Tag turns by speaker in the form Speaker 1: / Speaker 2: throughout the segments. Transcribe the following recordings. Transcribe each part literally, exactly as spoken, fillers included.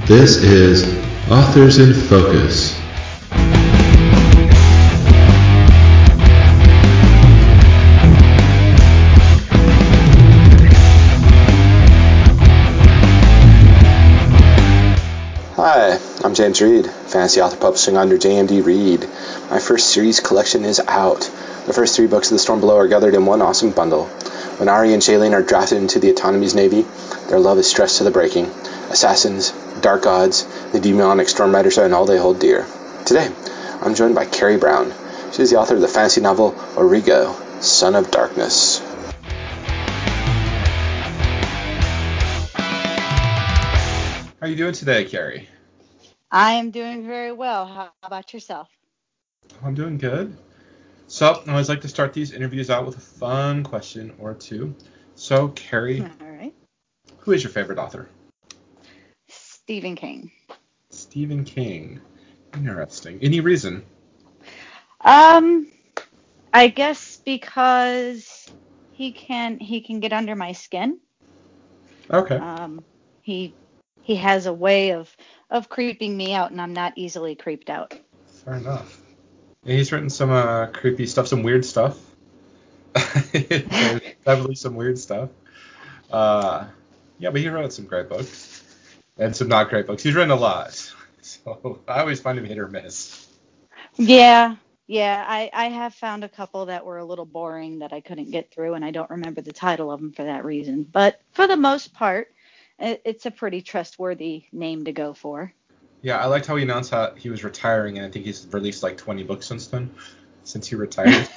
Speaker 1: This is Authors in Focus.
Speaker 2: Hi, I'm James Reed, fantasy author publishing under J M D Reed. My first series collection is out. The first three books of The Storm Below are gathered in one awesome bundle. When Ari and Shailene are drafted into the Autonomy's Navy, their love is stressed to the breaking. Assassins, dark gods, the demonic storm riders are all they hold dear. Today, I'm joined by Carrie Brown. She is the author of the fantasy novel Origo, Son of Darkness.
Speaker 1: How are you doing today, Carrie?
Speaker 3: I am doing very well. How about yourself?
Speaker 1: I'm doing good. So, I always like to start these interviews out with a fun question or two. So, Carrie,
Speaker 3: All right.
Speaker 1: who is your favorite author?
Speaker 3: Stephen King.
Speaker 1: Stephen King. Interesting. Any reason?
Speaker 3: Um, I guess because he can he can get under my skin.
Speaker 1: Okay.
Speaker 3: Um, he he has a way of of creeping me out, and I'm not easily creeped out.
Speaker 1: Fair enough. Yeah, he's written some uh, creepy stuff, some weird stuff. There's definitely some weird stuff. Uh, yeah, but he wrote some great books and some not great books. He's written a lot, so I always find him hit or miss.
Speaker 3: Yeah, yeah. I I have found a couple that were a little boring that I couldn't get through, and I don't remember the title of them for that reason. But for the most part, it, it's a pretty trustworthy name to go for.
Speaker 1: Yeah, I liked how he announced how he was retiring, and I think he's released like twenty books since then, since he retired.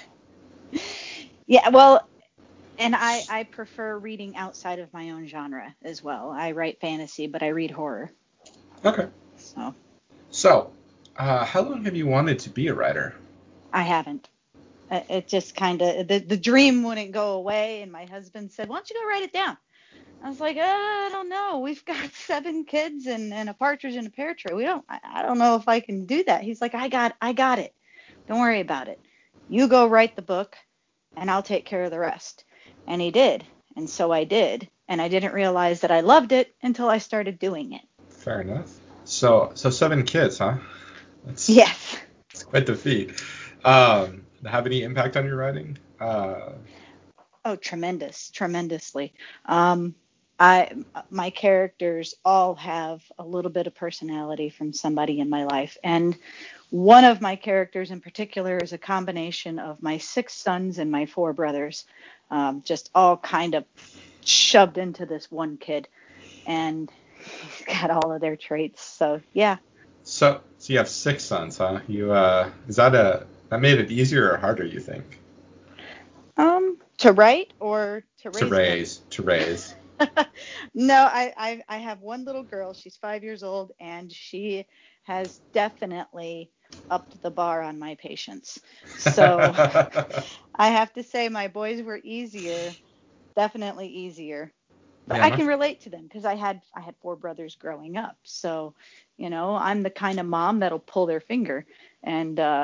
Speaker 3: Yeah, well, and I, I prefer reading outside of my own genre as well. I write fantasy, but I read horror.
Speaker 1: Okay.
Speaker 3: So
Speaker 1: So, uh, how long have you wanted to be a writer?
Speaker 3: I haven't. Uh, It just kind of, the, the dream wouldn't go away. And my husband said, why don't you go write it down? I was like, uh, I don't know. We've got seven kids and, and a partridge in a pear tree. We don't, I, I don't know if I can do that. He's like, I got, I got it. Don't worry about it. You go write the book and I'll take care of the rest. And he did. And so I did. And I didn't realize that I loved it until I started doing it.
Speaker 1: Fair enough. So, so seven kids, huh? That's,
Speaker 3: Yes.
Speaker 1: that's quite the feat. Um, have any impact on your writing? Uh,
Speaker 3: Oh, tremendous, tremendously. Um, I my characters all have a little bit of personality from somebody in my life, and one of my characters in particular is a combination of my six sons and my four brothers, um, just all kind of shoved into this one kid, and he's got all of their traits. So yeah.
Speaker 1: so, so you have six sons, huh? You, uh, is that a that made it easier or harder, you think?
Speaker 3: Um, to write or to
Speaker 1: To
Speaker 3: raise them?
Speaker 1: raise, to raise.
Speaker 3: No, I, I I have one little girl. She's five years old, and she has definitely upped the bar on my patience. So I have to say my boys were easier, definitely easier. But
Speaker 1: Yeah,
Speaker 3: I
Speaker 1: my,
Speaker 3: can relate to them because I had I had four brothers growing up. So, you know, I'm the kind of mom that'll pull their finger and uh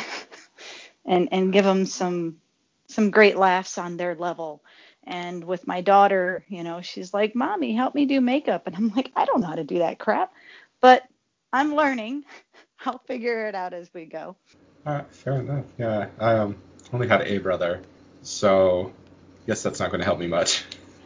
Speaker 3: and and give them some some great laughs on their level. And with my daughter, you know, she's like, "Mommy, help me do makeup." And I'm like, "I don't know how to do that crap." But I'm learning. I'll figure it out as we go.
Speaker 1: uh, fair enough. Yeah, I um, only had a brother, so I guess that's not going to help me much.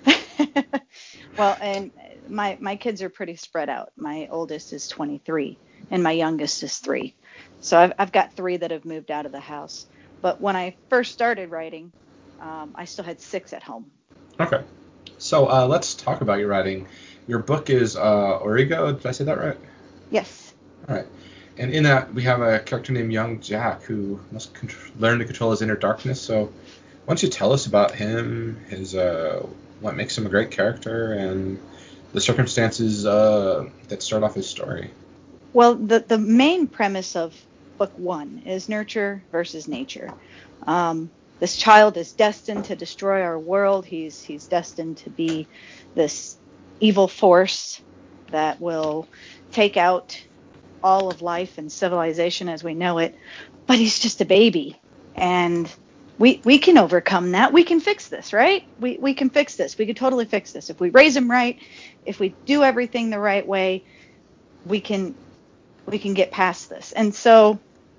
Speaker 3: Well, and my my kids are pretty spread out. My oldest is twenty-three and my youngest is three. So I've I've got three that have moved out of the house. But when I first started writing, um, I still had six at home.
Speaker 1: Okay. So uh, let's talk about your writing. Your book is uh, Origo. Did I say that right?
Speaker 3: Yes.
Speaker 1: All right. And in that, we have a character named Young Jack who must contr- learn to control his inner darkness. So why don't you tell us about him, his uh, what makes him a great character, and the circumstances uh, that start off his story?
Speaker 3: Well, the, the main premise of book one is nurture versus nature. Um, this child is destined to destroy our world. He's he's destined to be this evil force that will take out all of life and civilization as we know it. But he's just a baby, and we we can overcome that. We can fix this, right? We we can fix this. We could totally fix this if we raise him right, if we do everything the right way. we can we can get past this. And so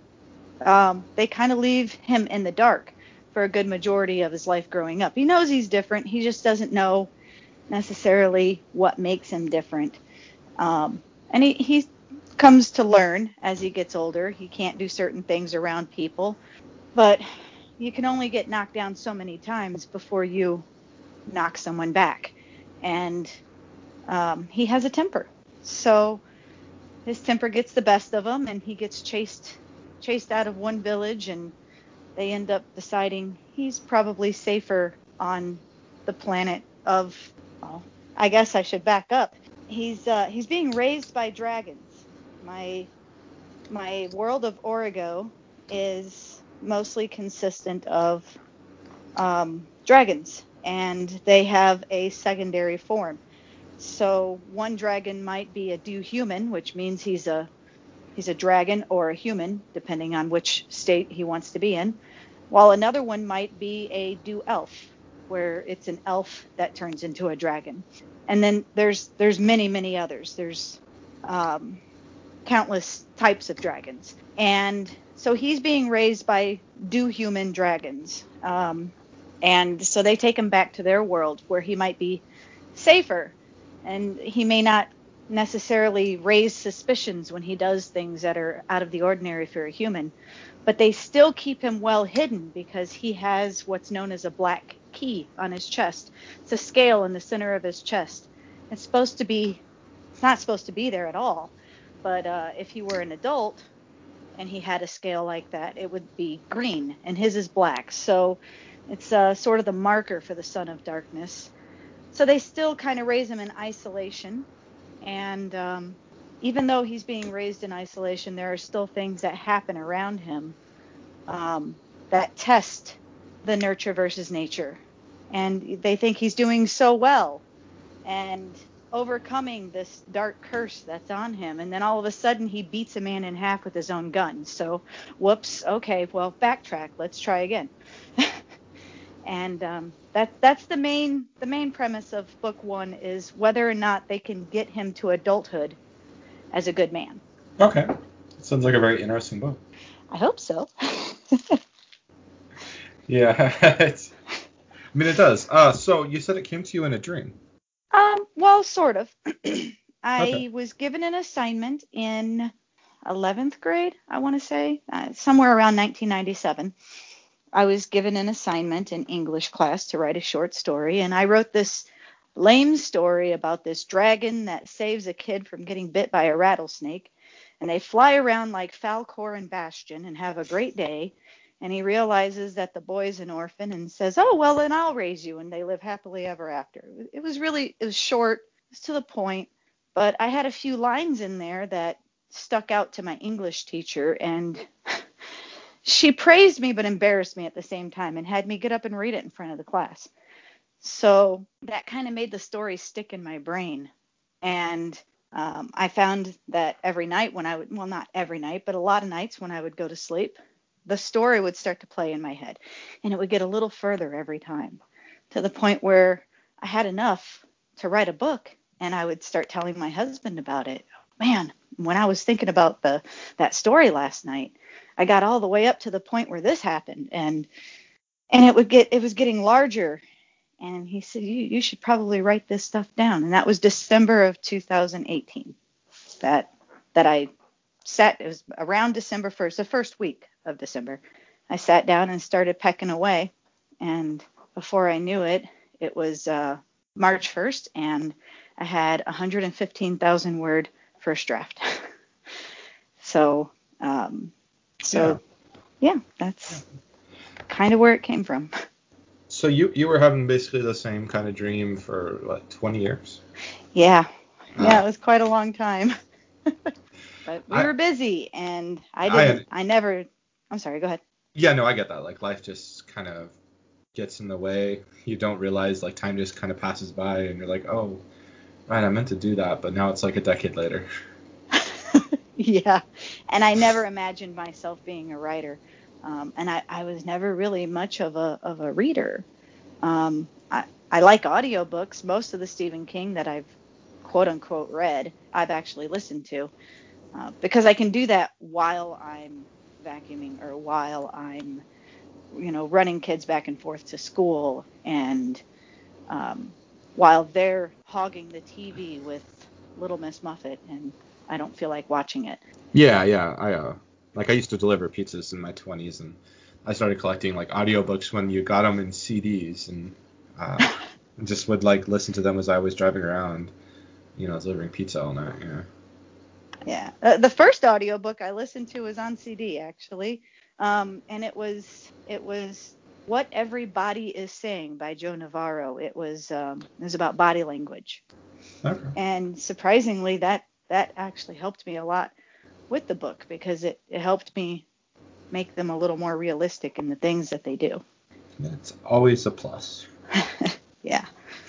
Speaker 3: um, they kind of leave him in the dark for a good majority of his life growing up. He knows he's different. He just doesn't know necessarily what makes him different. Um, and he, he comes to learn as he gets older. He can't do certain things around people, but you can only get knocked down so many times before you knock someone back. And um, he has a temper. So his temper gets the best of him, and he gets chased chased out of one village, and they end up deciding he's probably safer on the planet of, well, I guess I should back up. He's uh, he's being raised by dragons. My my world of Origo is mostly consistent of um, dragons, and they have a secondary form. So one dragon might be a do-human, which means he's a he's a dragon or a human, depending on which state he wants to be in. While another one might be a do-elf, where it's an elf that turns into a dragon. And then there's there's many many others. There's um, countless types of dragons, and so he's being raised by do-human dragons. Um, and so they take him back to their world where he might be safer, and he may not necessarily raise suspicions when he does things that are out of the ordinary for a human, but they still keep him well hidden because he has what's known as a black key on his chest. It's a scale in the center of his chest. It's supposed to be, it's not supposed to be there at all, but uh, if he were an adult and he had a scale like that, it would be green, and his is black. So it's uh, sort of the marker for the son of darkness. So they still kind of raise him in isolation. And um, even though he's being raised in isolation, there are still things that happen around him um, that test the nurture versus nature. And they think he's doing so well and overcoming this dark curse that's on him. And then all of a sudden he beats a man in half with his own gun. So, whoops, okay, well, backtrack. Let's try again. And um, that that's the main the main premise of book one, is whether or not they can get him to adulthood as a good man.
Speaker 1: Okay. Sounds like a very interesting book.
Speaker 3: I hope so.
Speaker 1: Yeah. It's, I mean, it does. Uh, so you said it came to you in a dream.
Speaker 3: um, well, sort of. I
Speaker 1: Okay.
Speaker 3: was given an assignment in eleventh grade, I want to say, uh, somewhere around nineteen ninety-seven. I was given an assignment in English class to write a short story, and I wrote this lame story about this dragon that saves a kid from getting bit by a rattlesnake, and they fly around like Falcor and Bastion and have a great day, and he realizes that the boy's an orphan and says, oh, well, then I'll raise you, and they live happily ever after. It was really, it was short, it was to the point, but I had a few lines in there that stuck out to my English teacher, and she praised me but embarrassed me at the same time and had me get up and read it in front of the class. So that kind of made the story stick in my brain. And um, I found that every night when I would, well, not every night, but a lot of nights when I would go to sleep, the story would start to play in my head. And it would get a little further every time, to the point where I had enough to write a book. And I would start telling my husband about it. Man, when I was thinking about the that story last night, I got all the way up to the point where this happened, and and it would get it was getting larger. And he said, you, you should probably write this stuff down. And that was December of two thousand eighteen that that I sat. It was around December first, the first week of December. I sat down and started pecking away. And before I knew it, it was uh, March first, and I had one hundred fifteen thousand word first draft. so, um, so yeah, yeah that's kind of where it came from.
Speaker 1: So you you were having basically the same kind of dream for what, twenty years?
Speaker 3: Yeah. Yeah,
Speaker 1: Uh,
Speaker 3: it was quite a long time. But we
Speaker 1: I
Speaker 3: were busy, and I didn't
Speaker 1: I
Speaker 3: I never I'm sorry, go ahead.
Speaker 1: yeah, no, I get that. Like life just kind of gets in the way. You don't realize like time just kind of passes by, and you're like, oh, right, I meant to do that, but now it's like a decade later.
Speaker 3: Yeah. And I never imagined myself being a writer. Um, and I, I was never really much of a of a reader. Um, I, I like audiobooks. Most of the Stephen King that I've quote unquote read, I've actually listened to, uh, because I can do that while I'm vacuuming or while I'm, you know, running kids back and forth to school, and um, while they're hogging the T V with Little Miss Muffet and I don't feel like watching it.
Speaker 1: Yeah, yeah. I uh, like I used to deliver pizzas in my twenties, and I started collecting like audiobooks when you got them in C Ds, and uh, just would like listen to them as I was driving around, you know, delivering pizza all night. Yeah.
Speaker 3: Yeah. Uh, the first audiobook I listened to was on C D, actually. Um, and it was it was What Everybody Is Saying by Joe Navarro. It was um, it was about body language.
Speaker 1: Okay.
Speaker 3: And surprisingly, that that actually helped me a lot with the book, because it, it helped me make them a little more realistic in the things that they do.
Speaker 1: It's always a plus.
Speaker 3: Yeah.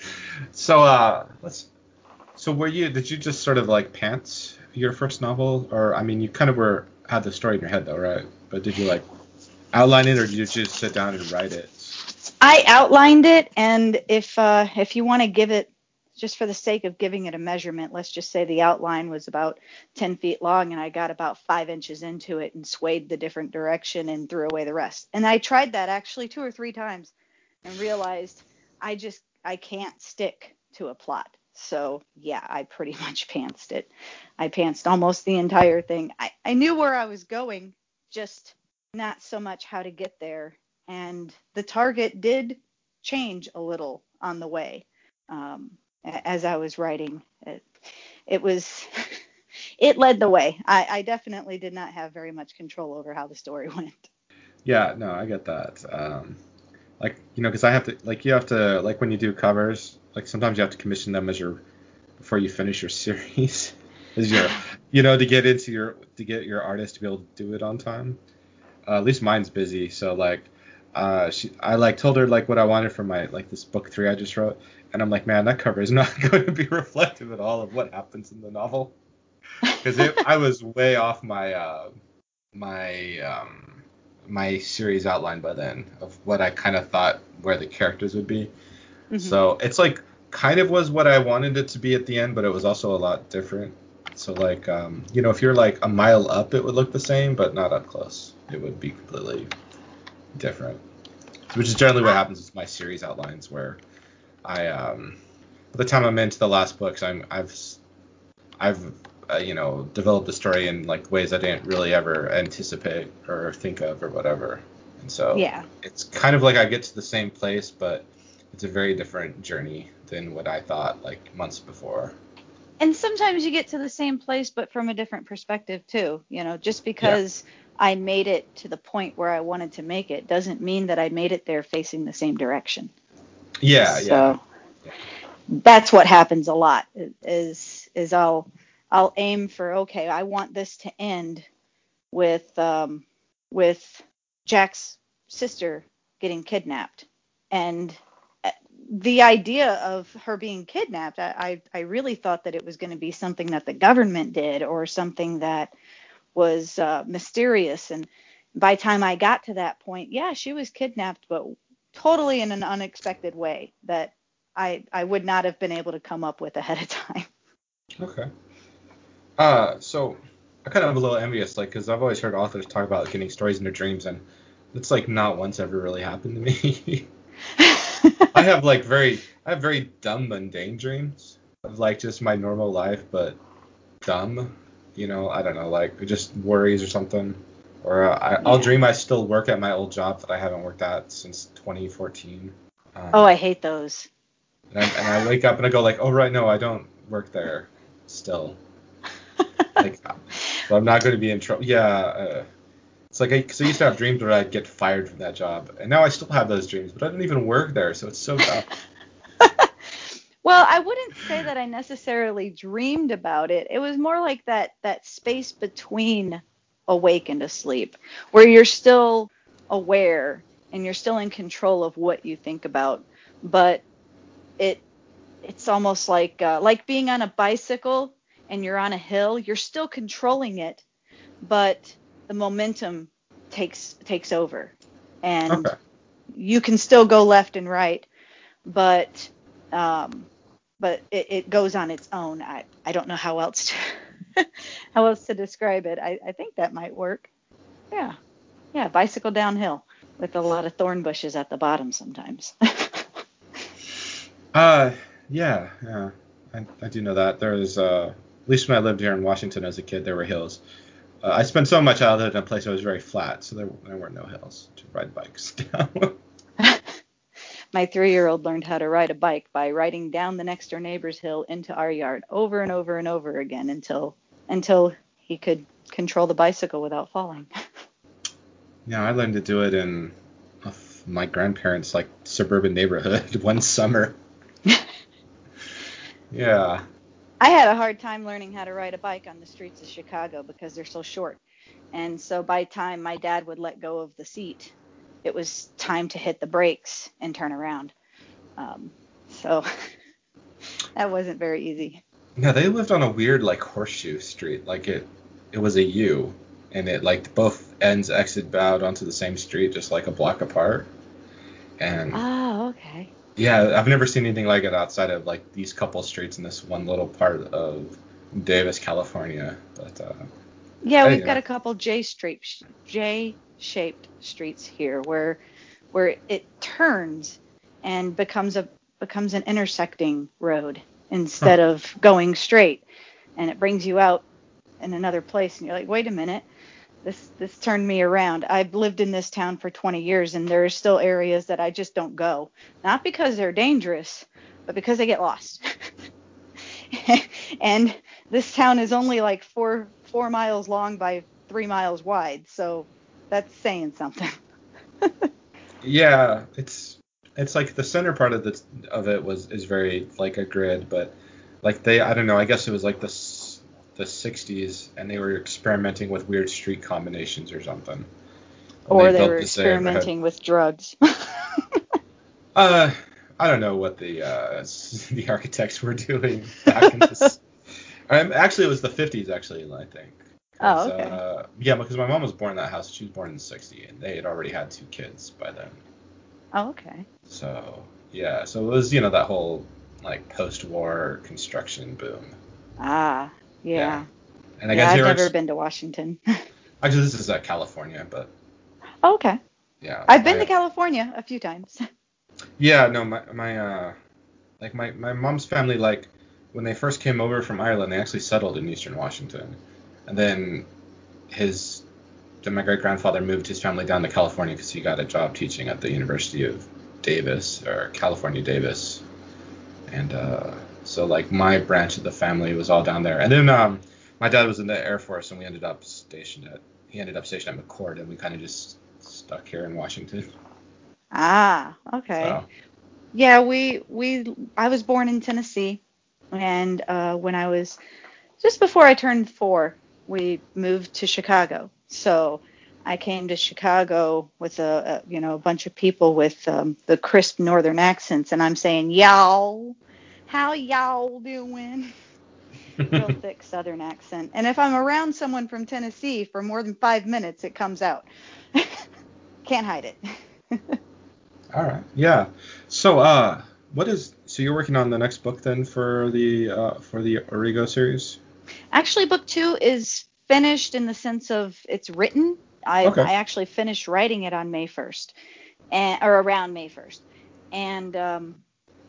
Speaker 1: So uh, let's. So were you? Did you just sort of like pants your first novel, or I mean, you kind of were had the story in your head though, right? But did you like outline it, or did you just sit down and write it?
Speaker 3: I outlined it, and if uh, if you want to give it, just for the sake of giving it a measurement, let's just say the outline was about ten feet long, and I got about five inches into it and swayed the different direction and threw away the rest. And I tried that actually two or three times and realized I just I can't stick to a plot. So yeah, I pretty much pantsed it. I pantsed almost the entire thing. I, I knew where I was going, just not so much how to get there. And the target did change a little on the way, um, as I was writing. It, it was, it led the way. I, I definitely did not have very much control over how the story went.
Speaker 1: Yeah, no, I get that. Um, like you know, because I have to like you have to like when you do covers, like sometimes you have to commission them as your before you finish your series, as your you know to get into your to get your artist to be able to do it on time. Uh, at least mine's busy, so like uh, she I like told her like what I wanted for my like this book three I just wrote, and I'm like, man, that cover is not going to be reflective at all of what happens in the novel, because I was way off my uh, my um, my series outline by then of what I kind of thought where the characters would be.
Speaker 3: Mm-hmm.
Speaker 1: So it's like kind of was what I wanted it to be at the end, but it was also a lot different. So like um, you know, if you're like a mile up, it would look the same, but not up close. It would be completely different. Which is generally what happens with my series outlines, where I um, by the time I'm into the last books, I'm I've I've uh, you know developed the story in like ways I didn't really ever anticipate or think of or whatever, and so
Speaker 3: Yeah.
Speaker 1: it's kind of like I get to the same place, but it's a very different journey than what I thought like months before.
Speaker 3: And sometimes you get to the same place, but from a different perspective too. You know, just
Speaker 1: Yeah.
Speaker 3: because I made it to the point where I wanted to make it doesn't mean that I made it there facing the same direction.
Speaker 1: Yeah, yeah.
Speaker 3: So that's what happens a lot is is I'll I'll aim for, okay, I want this to end with um with Jack's sister getting kidnapped. And the idea of her being kidnapped, I, I, I really thought that it was going to be something that the government did or something that was uh, mysterious. And by the time I got to that point, yeah, she was kidnapped, but totally in an unexpected way that I, I would not have been able to come up with ahead of time.
Speaker 1: Okay. Uh, so I kind of am a little envious, like, because I've always heard authors talk about getting stories in their dreams, and it's like not once ever really happened to me. I have like very, I have very dumb, mundane dreams of like just my normal life, but dumb. You know, I don't know, like just worries or something. Or uh, I, I'll
Speaker 3: Yeah.
Speaker 1: dream I still work at my old job that I haven't worked at since twenty fourteen.
Speaker 3: Oh,
Speaker 1: Um,
Speaker 3: I hate those.
Speaker 1: and, I, and I wake up and I go like, oh right, no, I don't work there still. Like, so I'm not going to be in trouble. Yeah, uh, it's like because I, I used to have dreams where I'd get fired from that job, and now I still have those dreams, but I don't even work there, so it's so dumb.
Speaker 3: Well, I wouldn't say that I necessarily dreamed about it. It was more like that that space between awake and asleep, where you're still aware and you're still in control of what you think about, but it it's almost like uh, like being on a bicycle and you're on a hill. You're still controlling it, but the momentum takes takes over, and
Speaker 1: Okay.
Speaker 3: you can still go left and right, but um, but it, it goes on its own. I, I don't know how else to how else to describe it. I, I think that might work. Yeah. Yeah, bicycle downhill with a lot of thorn bushes at the bottom sometimes.
Speaker 1: Uh, yeah, yeah. I, I do know that. There's, uh, at least when I lived here in Washington as a kid, there were hills. Uh, I spent so much childhood in a place that was very flat, so there, there were no hills to ride bikes down.
Speaker 3: My three-year-old learned how to ride a bike by riding down the next door neighbor's hill into our yard over and over and over again until until he could control the bicycle without falling.
Speaker 1: Yeah, I learned to do it in uh, my grandparents' like suburban neighborhood one summer. Yeah.
Speaker 3: I had a hard time learning how to ride a bike on the streets of Chicago because they're so short. And so by the time my dad would let go of the seat, it was time to hit the brakes and turn around. Um, so that wasn't very easy.
Speaker 1: Yeah, they lived on a weird like horseshoe street. Like it it was a U, and it like both ends exit bowed onto the same street, just like a block apart. And
Speaker 3: Oh, okay.
Speaker 1: yeah, I've never seen anything like it outside of like these couple streets in this one little part of Davis, California. But uh,
Speaker 3: Yeah, we've got
Speaker 1: anyway.
Speaker 3: a couple J-shaped J-shaped streets here where where it turns and becomes a becomes an intersecting road
Speaker 1: Huh.
Speaker 3: instead of going straight, and it brings you out in another place, and you're like, wait a minute, this this turned me around. I've lived in this town for twenty years, and there are still areas that I just don't go, not because they're dangerous, but because I get lost. And this town is only like four four miles long by three miles wide, so that's saying something.
Speaker 1: Yeah, it's it's like the center part of the of it was is very like a grid, but like they I don't know, I guess it was like the s- the sixties and they were experimenting with weird street combinations or something when they
Speaker 3: Or they
Speaker 1: built
Speaker 3: were
Speaker 1: this neighborhood.
Speaker 3: experimenting with drugs.
Speaker 1: Uh, I don't know what the uh, the architects were doing back in this. Um, actually, it was the fifties. Actually, I think.
Speaker 3: Oh,
Speaker 1: Because
Speaker 3: okay.
Speaker 1: uh, yeah, because my mom was born in that house. She was born in sixty, and they had already had two kids by then.
Speaker 3: Oh, okay.
Speaker 1: So yeah, so it was you know that whole like post-war construction boom.
Speaker 3: Ah,
Speaker 1: Yeah,
Speaker 3: yeah.
Speaker 1: and I
Speaker 3: Yeah,
Speaker 1: guess they
Speaker 3: I've
Speaker 1: were
Speaker 3: never
Speaker 1: ex-
Speaker 3: been to Washington.
Speaker 1: actually this is uh, California, but
Speaker 3: Oh, okay.
Speaker 1: yeah,
Speaker 3: I've been
Speaker 1: my
Speaker 3: to
Speaker 1: uh,
Speaker 3: California a few times.
Speaker 1: yeah no my my uh like my my mom's family like when they first came over from Ireland they actually settled in Eastern Washington, and then his then my great grandfather moved his family down to California because he got a job teaching at the University of Davis or California Davis, and uh, so like my branch of the family was all down there. And then um, my dad was in the Air Force, and we ended up stationed at he ended up stationed at McChord, and we kind of just stuck here in Washington.
Speaker 3: Ah, okay.
Speaker 1: So
Speaker 3: Yeah, we we I was born in Tennessee, and uh, when I was just before I turned four, we moved to Chicago. So I came to Chicago with a, a you know a bunch of people with um, the crisp northern accents, and I'm saying y'all, how y'all doing? Real thick southern accent. And if I'm around someone from Tennessee for more than five minutes, it comes out. Can't hide it.
Speaker 1: all right, yeah. So uh, what is so you're working on the next book then for the uh, for the Origo series?
Speaker 3: Actually, book two is finished in the sense of it's written. I
Speaker 1: Okay.
Speaker 3: I actually finished writing it on May first, and or around May first, and um,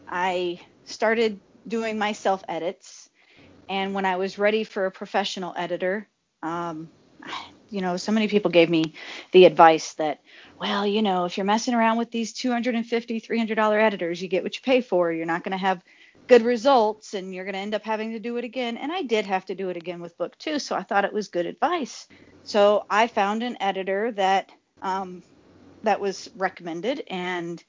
Speaker 3: I started doing my self edits. And when I was ready for a professional editor, um, you know, so many people gave me the advice that, well, you know, if you're messing around with these two hundred fifty dollars, three hundred dollars editors, you get what you pay for. You're not going to have good results and you're going to end up having to do it again. And I did have to do it again with book two. So I thought it was good advice. So I found an editor that um, that was recommended, and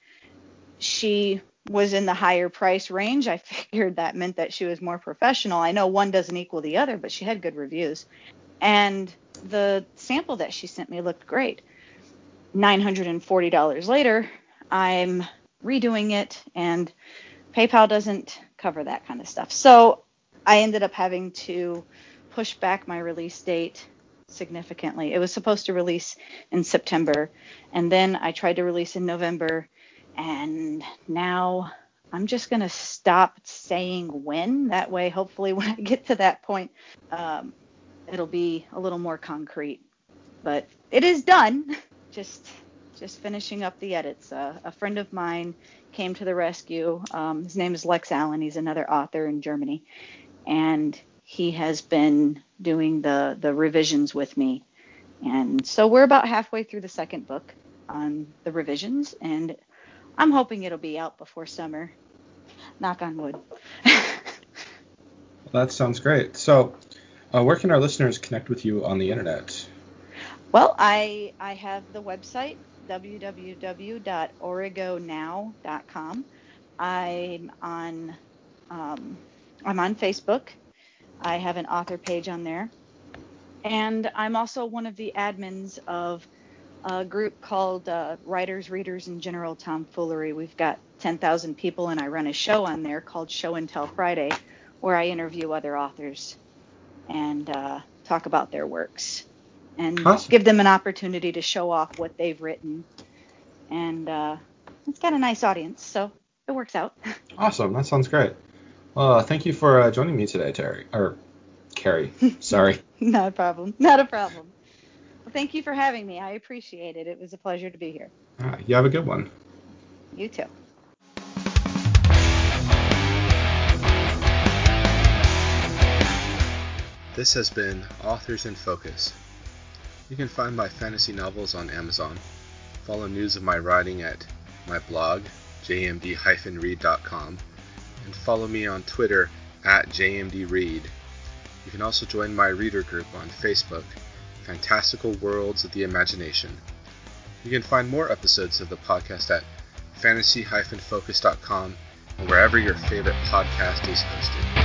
Speaker 3: she was in the higher price range. I figured that meant that she was more professional. I know one doesn't equal the other, but she had good reviews. And the sample that she sent me looked great. nine hundred forty dollars later, I'm redoing it, and PayPal doesn't cover that kind of stuff. So I ended up having to push back my release date significantly. It was supposed to release in September, and then I tried to release in November, and now I'm just going to stop saying when. That way, hopefully, when I get to that point, um, it'll be a little more concrete. But it is done. Just just finishing up the edits. Uh, a friend of mine came to the rescue. Um, his name is Lex Allen. He's another author in Germany. And he has been doing the, the revisions with me. And so we're about halfway through the second book on the revisions. And I'm hoping it'll be out before summer. Knock on wood.
Speaker 1: Well, that sounds great. So uh, where can our listeners connect with you on the internet?
Speaker 3: Well, I I have the website, w w w dot origo now dot com. I'm on um, I'm on Facebook. I have an author page on there. And I'm also one of the admins of a group called uh, Writers, Readers, and General Tomfoolery. We've got ten thousand people, and I run a show on there called Show and Tell Friday, where I interview other authors and uh, talk about their works and
Speaker 1: Awesome.
Speaker 3: give them an opportunity to show off what they've written. And uh, it's got a nice audience, so it works out.
Speaker 1: Awesome. That sounds great. Well, uh, thank you for uh, joining me today, Terry. Or Carrie. Sorry.
Speaker 3: Not a problem. Not a problem. Well, thank you for having me. I appreciate it. It was a pleasure to be here.
Speaker 1: Uh, you have a good one.
Speaker 3: You too.
Speaker 2: This has been Authors in Focus. You can find my fantasy novels on Amazon. Follow news of my writing at my blog, j m d dash read dot com, and follow me on Twitter at j m d read. You can also join my reader group on Facebook, Fantastical Worlds of the Imagination. You can find more episodes of the podcast at fantasy dash focus dot com and wherever your favorite podcast is hosted.